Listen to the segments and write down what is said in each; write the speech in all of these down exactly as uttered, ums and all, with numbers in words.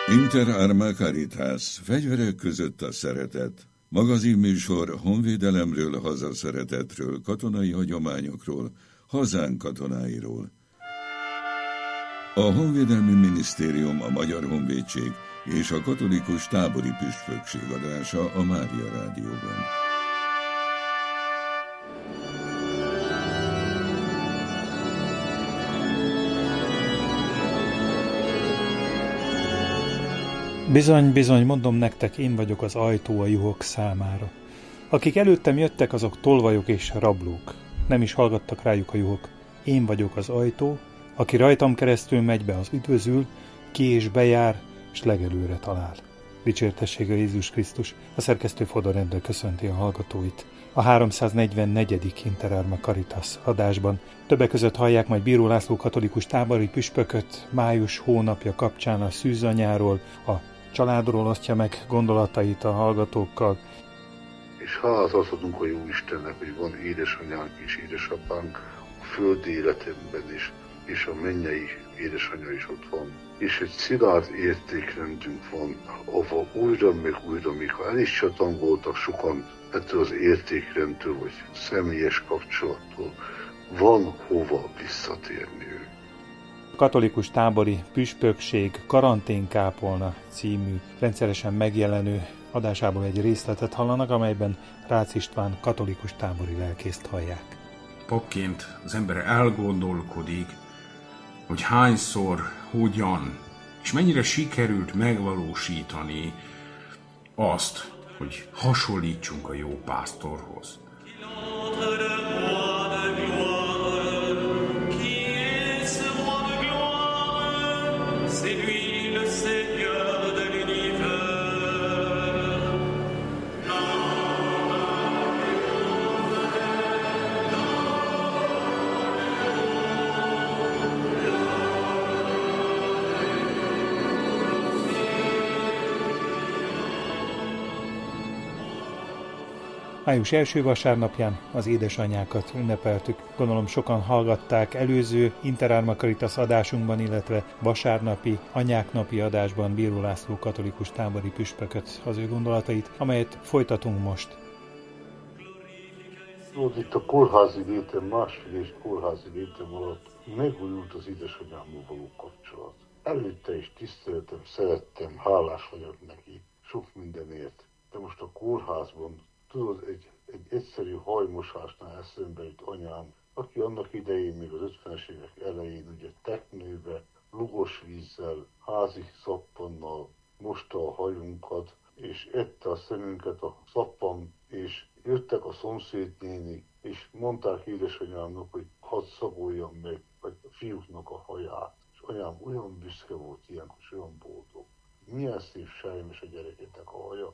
Inter Arma Caritas, fegyverek között a szeretet. Magazinműsor honvédelemről, hazaszeretetről, katonai hagyományokról, hazánk katonáiról. A Honvédelmi Minisztérium, a Magyar Honvédség és a Katolikus Tábori Püspökség adása a Mária Rádióban. Bizony, bizony, mondom nektek, én vagyok az ajtó a juhok számára. Akik előttem jöttek, azok tolvajok és rablók. Nem is hallgattak rájuk a juhok. Én vagyok az ajtó, aki rajtam keresztül megy be, az üdvözül, ki és bejár, és legelőre talál. Dicsértessége Jézus Krisztus. A szerkesztő Fodor Endre köszönti a hallgatóit. A háromszáznegyvennegyedik Inter Arma Caritas adásban többek között hallják majd Bíró László katolikus tábori püspököt május hónapja kapcsán a szűzanyáról, a családról osztja meg gondolatait a hallgatókkal. És hálát adhatunk a jó Istennek, hogy van édesanyánk és édesapánk a földi életemben is, és a mennyei édesanyja is ott van. És egy szilárd értékrendünk van, ahol újra meg újra, még ha el is csatangoltak sokan ettől az értékrendtől, vagy személyes kapcsolattól, van hova visszatérniük. Katolikus Tábori Püspökség Karanténkápolna című rendszeresen megjelenő adásából egy részletet hallanak, amelyben Rácz István katolikus tábori lelkészt hallják. Papként az ember elgondolkodik, hogy hányszor, hogyan, és mennyire sikerült megvalósítani azt, hogy hasonlítsunk a jó pásztorhoz. Május első vasárnapján az édesanyákat ünnepeltük. Gondolom sokan hallgatták előző Inter Arma Caritas adásunkban, illetve vasárnapi anyáknapi adásban Bíró László katolikus tábori püspököt, az ő gondolatait, amelyet folytatunk most. Itt a kórházi létem, másfél és kórházi létem alatt megújult az édesanyámmal való kapcsolat. Előtte is tiszteltem, szerettem, hálás vagyok neki, sok mindenért. De most a kórházban, tudod, egy, egy egyszerű hajmosásnál eszembe jut anyám, aki annak idején, még az ötvenes évek elején, ugye teknőbe, lugos vízzel, házi szappannal mosta a hajunkat, és ette a szemünket a szappan, és jöttek a szomszédnénik, és mondták édesanyámnak, hogy hadd szagoljam meg a fiúknak a haját. És anyám olyan büszke volt ilyenkor, és olyan boldog. Milyen szép sejmes a gyerekeknek a haja.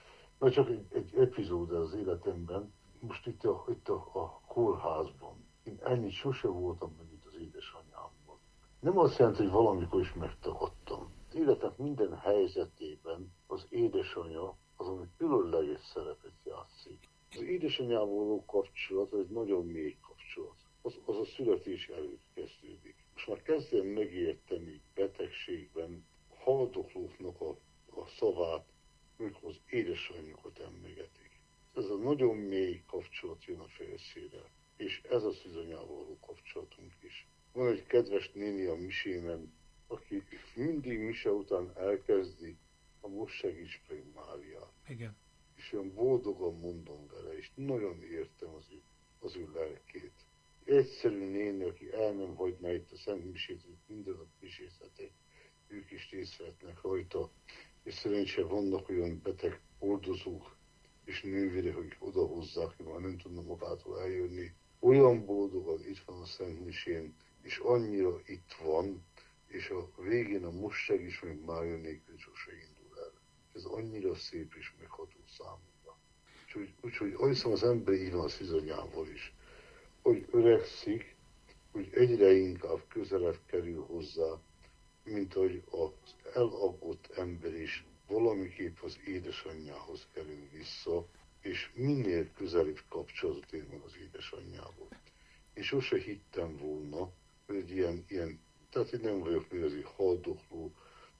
Na csak egy, egy epizód az életemben, most itt a, itt a, a kórházban. Én ennyit sose voltam meg itt az édesanyámban. Nem azt jelenti, hogy valamikor is megtagadtam. Az életek minden helyzetében az édesanyja az, ami különleges szerepet játszik. Az édesanyával való kapcsolat az egy nagyon mély kapcsolat. Az, az a születés előtt kezdődik. Most már kezdem megérteni betegségben haldoklóknak a, a szavát, amikor az édesanyjukat emlegetik. Ez a nagyon mély kapcsolat jön a felszínre, és ez a szűzanyával való kapcsolatunk is. Van egy kedves néni a misémen, aki mindig mise után elkezdi a most segíts meg Máriát. Igen. És olyan boldogan mondom vele, és nagyon értem az ő, az ő lelkét. Egyszerű néni, aki el nem hagyná itt a Szent Misét, hogy minden nap misézhetik, ők is részt vehetnek rajta, és szerencsére vannak olyan beteg oldozók és nővére, hogy odahozzák, hogy már nem tudnak magától eljönni. Olyan boldogan itt van a Szent Misén, és annyira itt van, és a végén a most segíts meg Mária nélkül sose indul el. Ez annyira szép és megható számomra. Úgyhogy úgy, azt hiszem az ember így van a szűzanyával is, hogy öregszik, hogy egyre inkább közelebb kerül hozzá, mint hogy az elagott ember is valamiképp az édesanyjához kerül vissza, és minél közelebb kapcsolatot ér meg az édesanyjával. Én sose hittem volna, hogy egy ilyen, ilyen tehát én nem vagyok még az egy haldokló,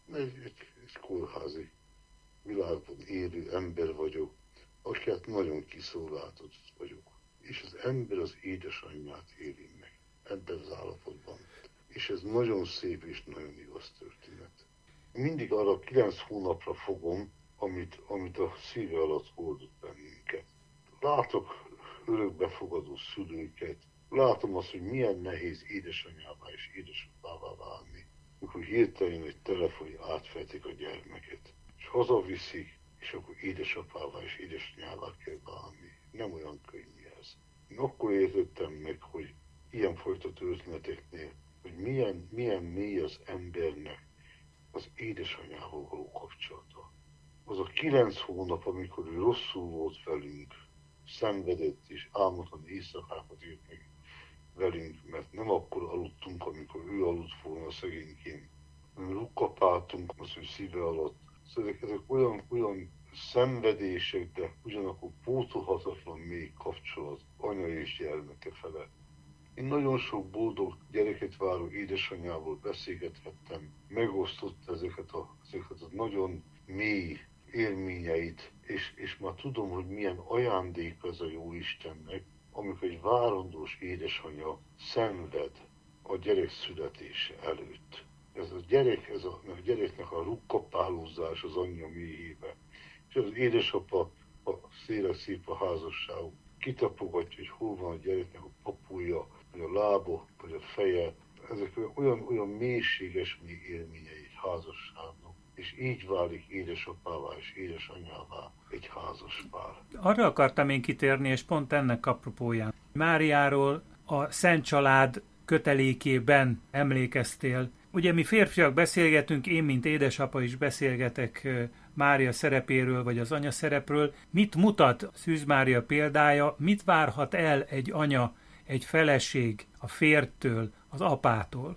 Egy, egy, egy kórházi világban élő ember vagyok, akiket nagyon kiszolgáltatott vagyok. És az ember az édesanyját éli meg ebben az állapotban. És ez nagyon szép és nagyon igaz történet. Mindig arra kilenc hónapra fogom, amit, amit a szíve alatt oldott bennünket. Látok örökbefogadó szülőket, látom azt, hogy milyen nehéz édesanyává és édesapává válni, amikor hirtelen egy telefon átfejtik a gyermeket, és hazaviszik, és akkor édesapává és édesanyává kell válni. Nem olyan könnyű ez. Én akkor értettem meg, hogy ilyenfajta történeteknél, hogy milyen, milyen mély az embernek az édesanyával való kapcsolata. Az a kilenc hónap, amikor ő rosszul volt velünk, szenvedett és álmodtan éjszakákat írt meg velünk, mert nem akkor aludtunk, amikor ő aludt volna szegényként, hanem rukkapáltunk az ő szíve alatt. Szóval ezek olyan, olyan szenvedések, de ugyanakkor pótolhatatlan mély kapcsolat anya és gyermeke fele. Én nagyon sok boldog gyereket váró édesanyával beszélgethettem, megosztott ezeket a, ezeket a nagyon mély élményeit, és, és már tudom, hogy milyen ajándék ez a jó Istennek, amikor egy várandós édesanyja szenved a gyerek születése előtt. Ez a gyerek, ez a, a gyereknek a rukkapálózás az anyja mélyébe. És az édesapa, a széles szép a házasságuk, kitapogatja, hogy hol van a gyereknek a papulja, vagy a lába, vagy a feje. Ezek olyan, olyan mélységes mély élményei egy házasságnak. És így válik édesapává és édesanyává egy házas pár. Arra akartam én kitérni, és pont ennek apropóján. Máriáról a Szent Család kötelékében emlékeztél. Ugye mi férfiak beszélgetünk, én mint édesapa is beszélgetek Mária szerepéről, vagy az anya szerepről. Mit mutat Szűz Mária példája, mit várhat el egy anya, egy feleség a férjtől, az apától?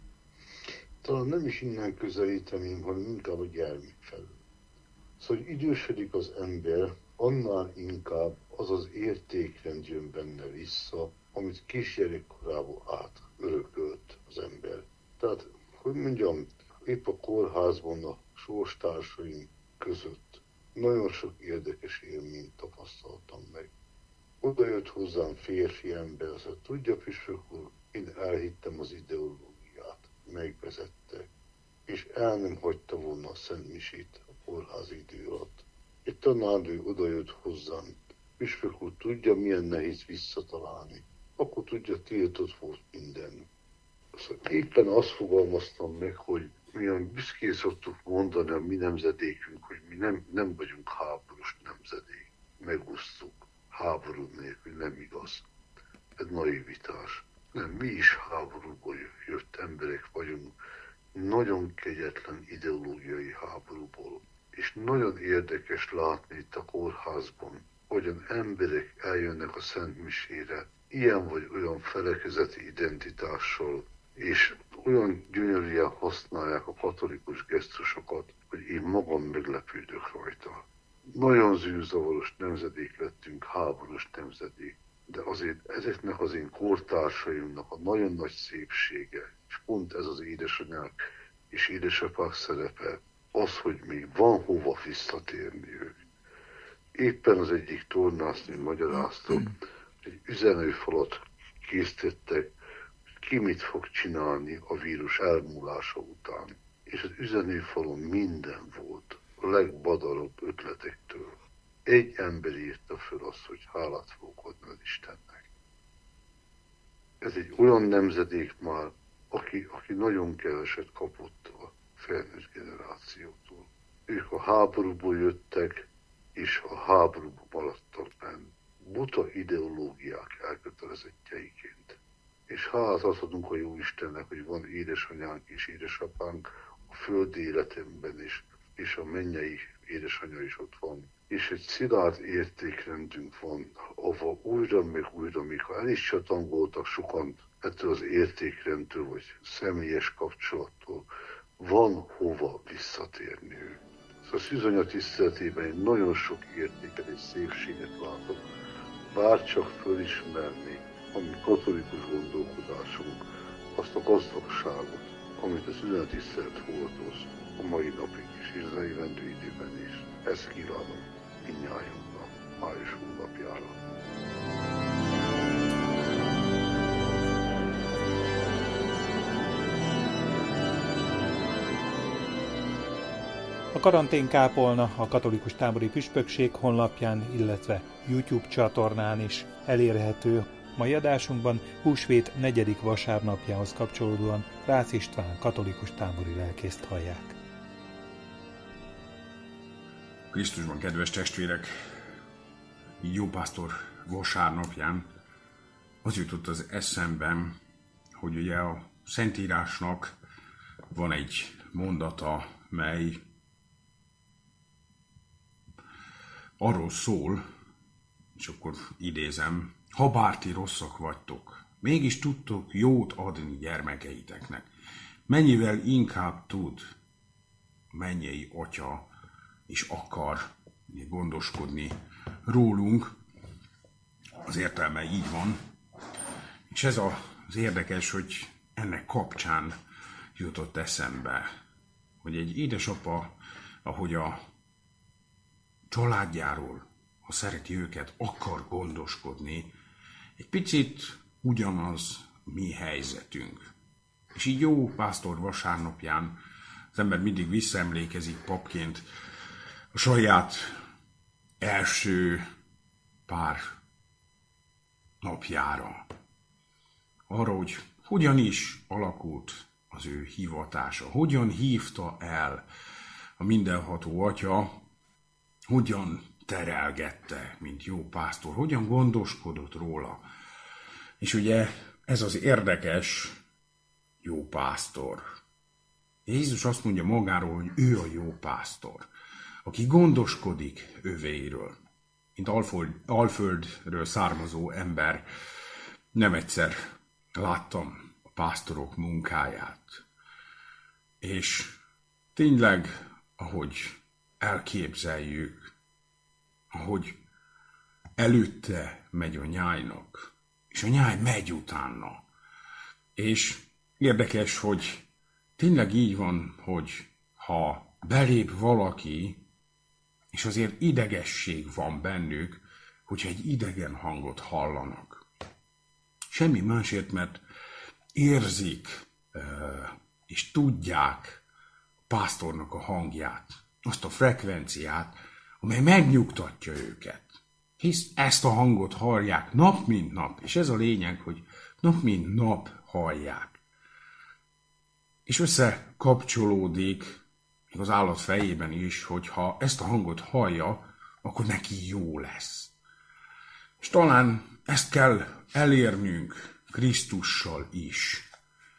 Talán nem is innen közelíteném, hanem inkább a gyermek felől. Szóval, hogy idősödik az ember, annál inkább az az értékrend jön benne vissza, amit kisgyerekkorából átörökölt az ember. Tehát, hogy mondjam, épp a kórházban a sorstársaim között nagyon sok érdekes élményt tapasztaltam meg. Oda jött hozzám férfi ember, azt mondta, tudja, püspök úr, én elhittem az ideológiát, megvezette, és el nem hagyta volna a Szent Misét a kórház idő alatt. Egy tanárnő oda jött hozzám, püspök úr, tudja, milyen nehéz visszatalálni. Akkor tudja, tiltott volt minden. Szóval éppen azt fogalmaztam meg, hogy milyen büszkén szoktuk mondani a mi nemzedékünk, hogy mi nem, nem vagyunk háborús nemzedék. Megosztuk. Háború nélkül nem igaz. Ez naivitás. Nem, mi is háborúból jött emberek vagyunk. Nagyon kegyetlen ideológiai háborúból. És nagyon érdekes látni itt a kórházban, hogyan emberek eljönnek a Szent Misére, ilyen vagy olyan felekezeti identitással, és olyan gyönyörűen használják a katolikus gesztusokat, hogy én magam meglepődök rajta. Nagyon zűrzavaros nemzedék lettünk, háborús nemzedék, de azért ezeknek az én kortársaimnak a nagyon nagy szépsége, és pont ez az édesanyák és édesapák szerepe, az, hogy még van hova visszatérni ők. Éppen az egyik tornásznő magyarázta, egy üzenőfalat készítettek, ki mit fog csinálni a vírus elmúlása után. És az üzenőfalon minden volt, a legbadarobb ötletektől. Egy ember írta föl azt, hogy hálát fogok adni az Istennek. Ez egy olyan nemzedék már, aki, aki nagyon keveset kapott a felnőtt generációtól. Ők a háborúból jöttek, és a háborúban maradtak benn. Buta ideológiák elkötelezettjeiként. És hálát adhatunk a jó Istennek, hogy van édesanyánk és édesapánk a földi életemben is, és a mennyei édesanyja is ott van. És egy szilárd értékrendünk van, ahol újra meg újra, még ha el is csatangoltak sokan ettől az értékrendtől, vagy személyes kapcsolattól, van hova visszatérni ő. Szóval Szűz anya tiszteletében én nagyon sok értéket és szépséget látok, bárcsak fölismerni a mi katolikus gondolkodásunk, azt a gazdagságot, amit a Szűz anya tisztelet hordoz. a mai napig is, és az jövendő időben is. Ezt kívánom mindnyájunknak május hónapjára. A karanténkápolna a Katolikus Tábori Püspökség honlapján, illetve YouTube csatornán is elérhető. Mai adásunkban húsvét negyedik vasárnapjához kapcsolódóan Rácz István katolikus tábori lelkészt hallják. Krisztusban, kedves testvérek, jópásztor vasárnapján az jutott az eszemben, hogy ugye a Szentírásnak van egy mondata, mely arról szól, és akkor idézem, ha bár ti rosszak vagytok, mégis tudtok jót adni gyermekeiteknek. Mennyivel inkább tud mennyei Atya és akar gondoskodni rólunk, az értelme így van. És ez az érdekes, hogy ennek kapcsán jutott eszembe, hogy egy édesapa, ahogy a családjáról, ha szereti őket, akar gondoskodni, egy picit ugyanaz mi helyzetünk. És így jó pásztor vasárnapján az ember mindig visszaemlékezik papként a saját első pár napjára. Arra, hogy hogyan is alakult az ő hivatása, hogyan hívta el a mindenható Atya, hogyan terelgette, mint jó pásztor, hogyan gondoskodott róla. És ugye ez az érdekes jó pásztor. Jézus azt mondja magáról, hogy ő a jó pásztor, aki gondoskodik övéiről. Mint Alföld, Alföldről származó ember, nem egyszer láttam a pásztorok munkáját. És tényleg, ahogy elképzeljük, ahogy előtte megy a nyájnak, és a nyáj megy utána. És érdekes, hogy tényleg így van, hogy ha belép valaki, és azért idegesség van bennük, hogyha egy idegen hangot hallanak. Semmi másért, mert érzik és tudják a pásztornak a hangját, azt a frekvenciát, amely megnyugtatja őket. Hisz ezt a hangot hallják nap mint nap, és ez a lényeg, hogy nap mint nap hallják. És összekapcsolódik még az állat fejében is, hogy ha ezt a hangot hallja, akkor neki jó lesz. És talán ezt kell elérnünk Krisztussal is.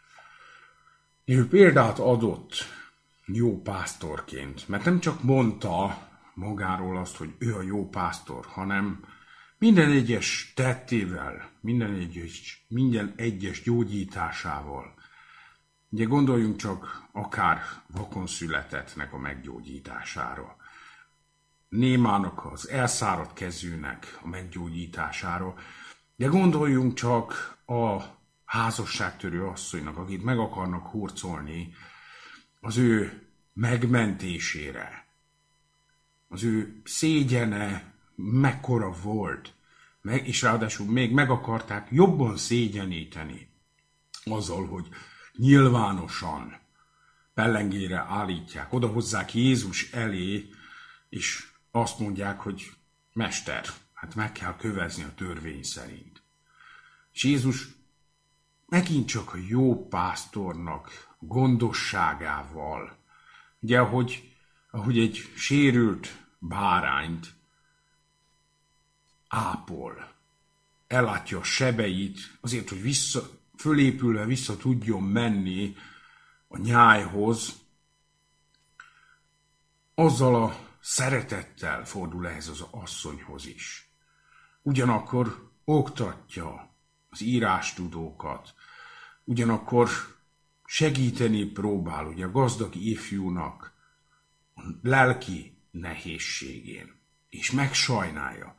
Ő példát adott jó pásztorként, mert nem csak mondta magáról azt, hogy ő a jó pásztor, hanem minden egyes tettével, minden egyes, minden egyes gyógyításával. Ugye gondoljunk csak akár vakonszületettnek a meggyógyítására, némának, az elszáradt kezűnek a meggyógyítására, de gondoljunk csak a házasságtörő asszonynak, akit meg akarnak hurcolni, az ő megmentésére. Az ő szégyene mekkora volt, meg, és ráadásul még meg akarták jobban szégyeníteni azzal, hogy nyilvánosan pellengére állítják, odahozzák Jézus elé, és azt mondják, hogy Mester, hát meg kell kövezni a törvény szerint. És Jézus megint csak a jó pásztornak gondosságával, ugye ahogy, ahogy egy sérült bárányt ápol, ellátja a sebeit, azért, hogy vissza, fölépülve vissza tudjon menni a nyájhoz, azzal a szeretettel fordul ehhez az asszonyhoz is. Ugyanakkor oktatja az írástudókat, ugyanakkor segíteni próbál ugye a gazdag ifjúnak a lelki nehézségén, és megsajnálja.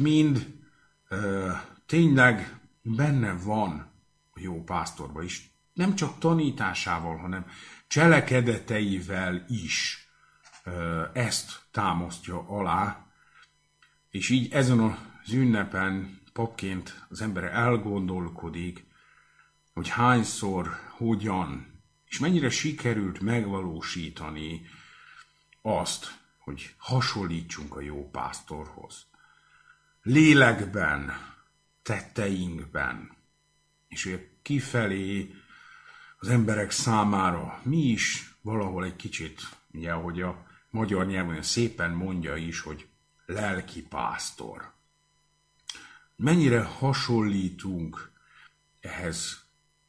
Mind-mind tényleg benne van a jó pásztorban is. Nem csak tanításával, hanem cselekedeteivel is ezt támasztja alá, és így ezen az ünnepen papként az ember elgondolkodik, hogy hányszor, hogyan, és mennyire sikerült megvalósítani azt, hogy hasonlítsunk a jó pásztorhoz. Lélekben, tetteinkben, és hogy kifelé az emberek számára mi is valahol egy kicsit, ugye, ahogy a magyar nyelven szépen mondja is, hogy lelki pásztor. Mennyire hasonlítunk ehhez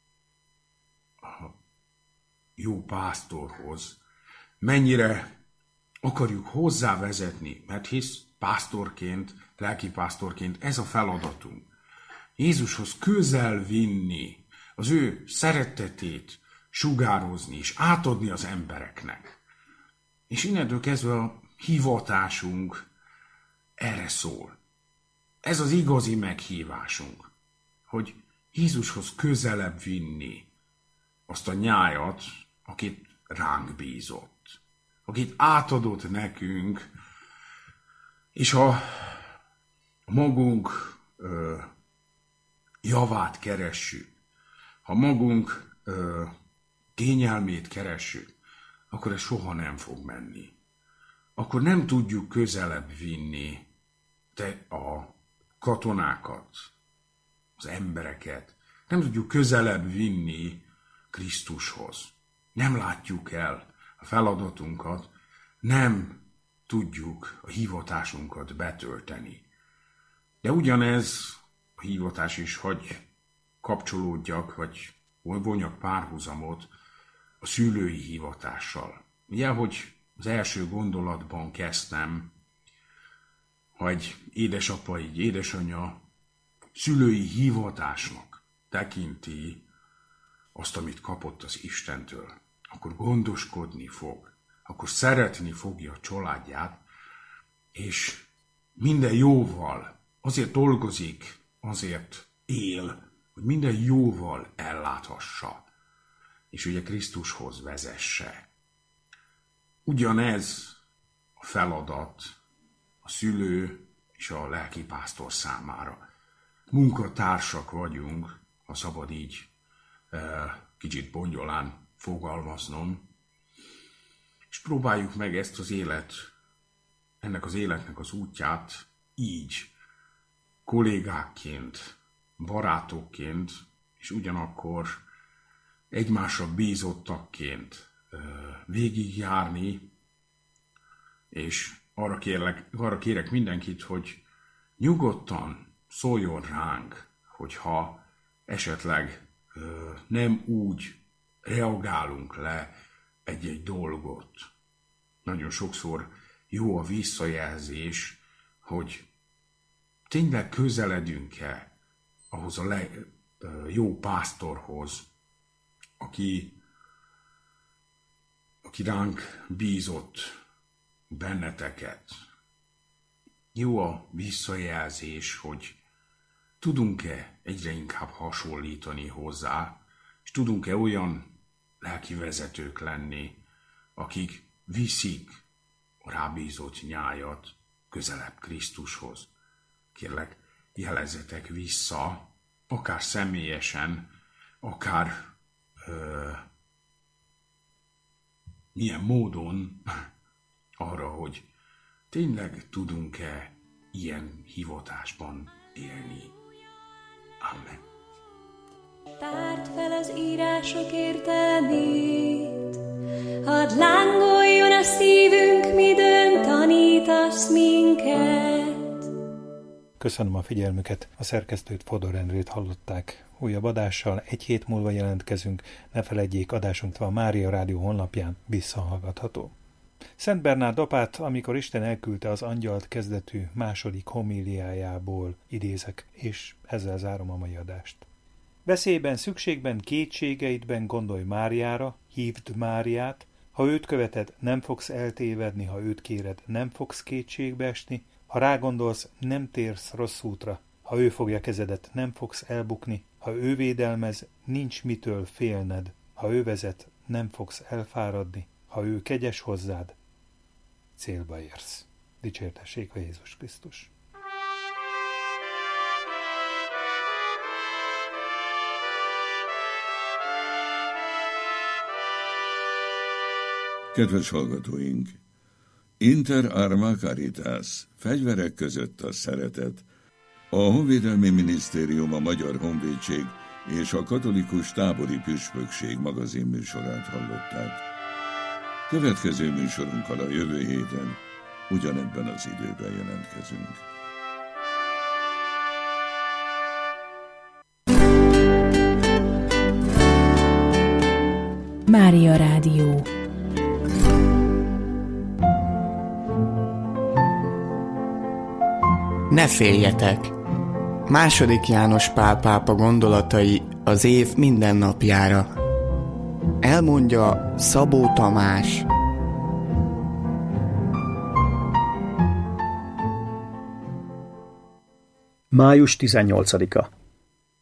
a jó pásztorhoz, mennyire akarjuk hozzávezetni, mert hisz pásztorként, lelki pásztorként ez a feladatunk. Jézushoz közel vinni, az ő szeretetét sugározni és átadni az embereknek. És innentől kezdve a hivatásunk erre szól. Ez az igazi meghívásunk, hogy Jézushoz közelebb vinni azt a nyájat, akit ránk bízott, akit átadott nekünk, és ha magunk ö, javát keressük, ha magunk ö, kényelmét keressük, akkor ez soha nem fog menni. Akkor nem tudjuk közelebb vinni te a katonákat, az embereket, nem tudjuk közelebb vinni Krisztushoz. Nem látjuk el a feladatunkat, nem tudjuk a hivatásunkat betölteni. De ugyanez a hivatás is, hogy kapcsolódjak, vagy vonjak párhuzamot a szülői hivatással. Ugye, hogy az első gondolatban kezdtem, hogy édesapa, így édesanyja szülői hivatásnak tekinti azt, amit kapott az Istentől, akkor gondoskodni fog, akkor szeretni fogja a családját, és minden jóval azért dolgozik, azért él, hogy minden jóval elláthassa, és ugye Krisztushoz vezesse. Ugyanez a feladat a szülő és a lelkipásztor számára. Munkatársak vagyunk, ha szabad így kicsit bongyolán fogalmaznom, és próbáljuk meg ezt az élet, ennek az életnek az útját így, kollégákként, barátokként, és ugyanakkor egymásra bízottakként végigjárni, és arra, kérlek, arra kérek mindenkit, hogy nyugodtan szóljon ránk, hogyha esetleg nem úgy reagálunk le egy-egy dolgot. Nagyon sokszor jó a visszajelzés, hogy tényleg közeledünk-e ahhoz a le, jó pásztorhoz, aki, aki ránk bízott benneteket. Jó a visszajelzés, hogy tudunk-e egyre inkább hasonlítani hozzá, és tudunk-e olyan lelki vezetők lenni, akik viszik a rábízott nyájat közelebb Krisztushoz. Kérlek, jelezzetek vissza, akár személyesen, akár ö, milyen módon arra, hogy tényleg tudunk-e ilyen hivatásban élni. Amen. Tárd fel az írások értelmét, hadd lángoljon a szívünk, midőn tanítasz minket. Köszönöm a figyelmüket, a szerkesztőt, Fodor Endrét hallották. Újabb adással egy hét múlva jelentkezünk, ne feledjék, adásunk a Mária Rádió honlapján visszahallgatható. Szent Bernárd apát, amikor Isten elküldte az angyalt kezdetű második homíliájából idézek, és ezzel zárom a mai adást. Veszélyben, szükségben, kétségeidben gondolj Máriára, hívd Máriát, ha őt követed, nem fogsz eltévedni, ha őt kéred, nem fogsz kétségbe esni, ha rágondolsz, nem térsz rossz útra, ha ő fogja kezedet, nem fogsz elbukni, Ha ő védelmez, nincs mitől félned, ha ő vezet, nem fogsz elfáradni, ha ő kegyes hozzád, célba érsz. Dicsértessék a Jézus Krisztus! Kedves hallgatóink! Inter arma caritas, fegyverek között a szeretet. A Honvédelmi Minisztérium, a Magyar Honvédség és a Katolikus Tábori Püspökség magazinműsorát hallották. Következő műsorunkkal a jövő héten ugyanebben az időben jelentkezünk. Mária Rádió. Ne féljetek! Második János Pál pápa gondolatai az év minden napjára. Elmondja Szabó Tamás. május tizennyolcadika.